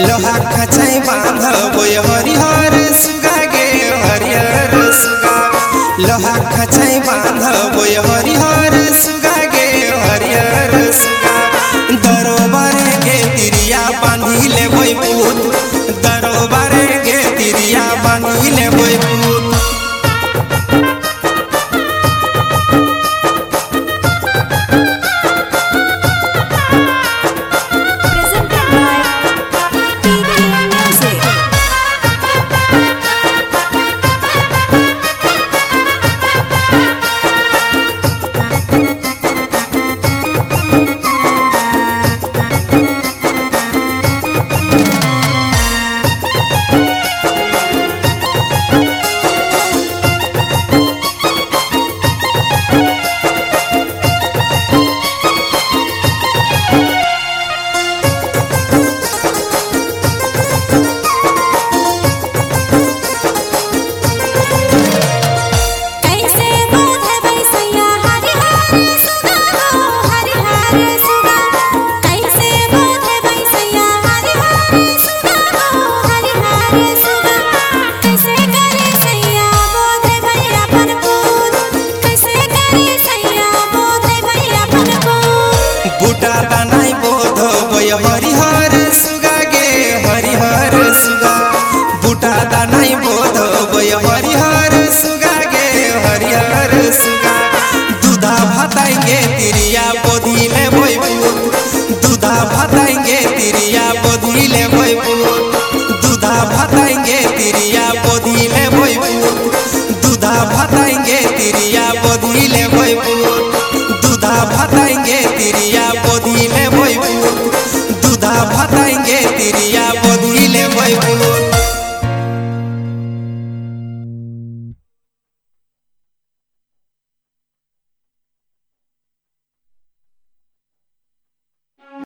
लोहा खचाई बांध बोय हरिहर सुगा गे हरिहर सुगा लोहा खचाई बांध बोय हरिहर सुगा गे हरिहर सुगा दरबार गे तिरिया बांधी ले बोय पूत दरबार गे तिरिया बांधी ले बोय पूत। बूटा दानाई बोध बोय हरिहर सुगा गे हरिहर सुगा बूटा दानाई बोध बोय हरिहर सुगा गे हरिहर सुगा दूधा भाताएंगे तिरिया बोधिले बोय पूत दूधा भाताएंगे तिरिया बोधिले बोय पूत दूधा भाताएंगे तिरिया बोधिले बोय पूत दूधा भाताएंगे तिरिया बोधिले बोय पूत।